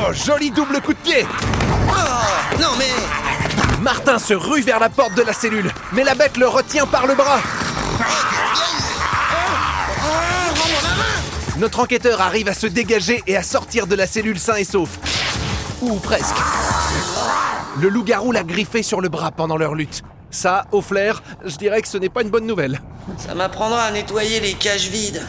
Oh, joli double coup de pied! Oh, non mais... Martin se rue vers la porte de la cellule, mais la bête le retient par le bras. Notre enquêteur arrive à se dégager et à sortir de la cellule sain et sauf. Ou presque. Le loup-garou l'a griffé sur le bras pendant leur lutte. Ça, au flair, je dirais que ce n'est pas une bonne nouvelle. Ça m'apprendra à nettoyer les cages vides.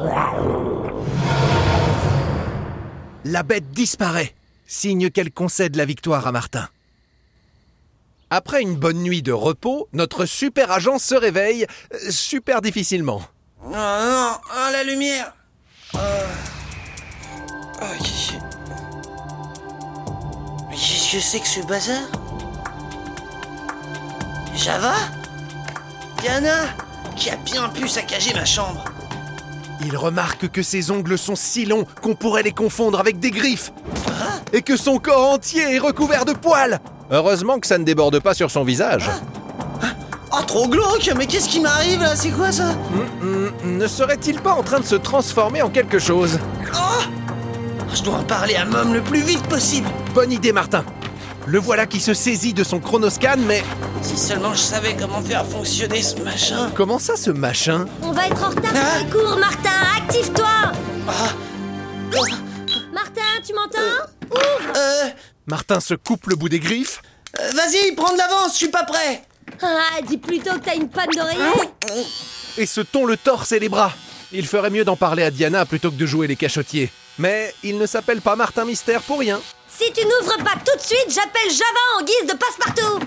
La bête disparaît, signe qu'elle concède la victoire à Martin. Après une bonne nuit de repos, notre super agent se réveille super difficilement. Oh non, oh, la lumière. Mais qu'est-ce que c'est que ce bazar? Java? Diana? Qui a bien pu saccager ma chambre? Il remarque que ses ongles sont si longs qu'on pourrait les confondre avec des griffes. Et que son corps entier est recouvert de poils. Heureusement que ça ne déborde pas sur son visage. Oh, trop glauque! Mais qu'est-ce qui m'arrive là? C'est quoi ça? Ne serait-il pas en train de se transformer en quelque chose? Oh! Je dois en parler à Mom le plus vite possible. Bonne idée, Martin. Le voilà qui se saisit de son chronoscan, mais... Si seulement je savais comment faire fonctionner ce machin. Comment ça, ce machin? On va être en retard pour les cours, Martin. Active-toi. Martin, tu m'entends? Ouvre. Martin se coupe le bout des griffes. Vas-y, prends de l'avance, je suis pas prêt. Ah, dis plutôt que t'as une panne d'oreiller. Et se tond le torse et les bras. Il ferait mieux d'en parler à Diana plutôt que de jouer les cachotiers. Mais il ne s'appelle pas Martin Mystère pour rien. Si tu n'ouvres pas tout de suite, j'appelle Java en guise de passe-partout.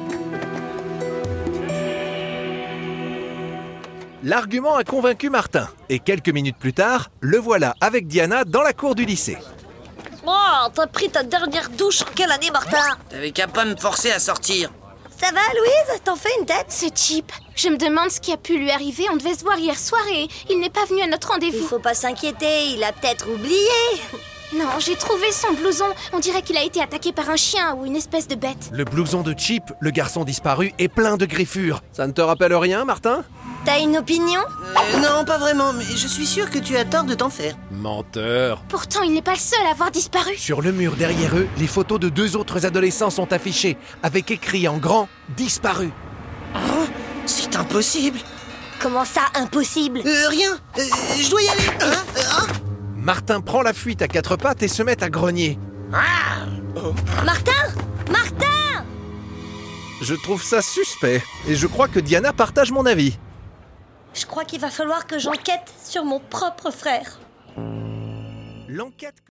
L'argument a convaincu Martin. Et quelques minutes plus tard, le voilà avec Diana dans la cour du lycée. Oh, t'as pris ta dernière douche en quelle année, Martin? T'avais qu'à pas me forcer à sortir. Ça va, Louise? T'en fais une tête? C'est cheap. Je me demande ce qui a pu lui arriver. On devait se voir hier soir et il n'est pas venu à notre Il rendez-vous. faut pas s'inquiéter, il a peut-être oublié. Non, j'ai trouvé son blouson. On dirait qu'il a été attaqué par un chien ou une espèce de bête. Le blouson de Chip, le garçon disparu, est plein de griffures. Ça ne te rappelle rien, Martin? T'as une opinion? Non, pas vraiment, mais je suis sûr que tu as tort de t'en faire. Menteur. Pourtant, il n'est pas le seul à avoir disparu. Sur le mur derrière eux, les photos de 2 autres adolescents sont affichées, avec écrit en grand « Disparu ». C'est impossible. Comment ça, impossible? Rien. Je dois y aller. Martin prend la fuite à 4 pattes et se met à grogner. Martin? Martin! Je trouve ça suspect, et je crois que Diana partage mon avis. Je crois qu'il va falloir que j'enquête sur mon propre frère. L'enquête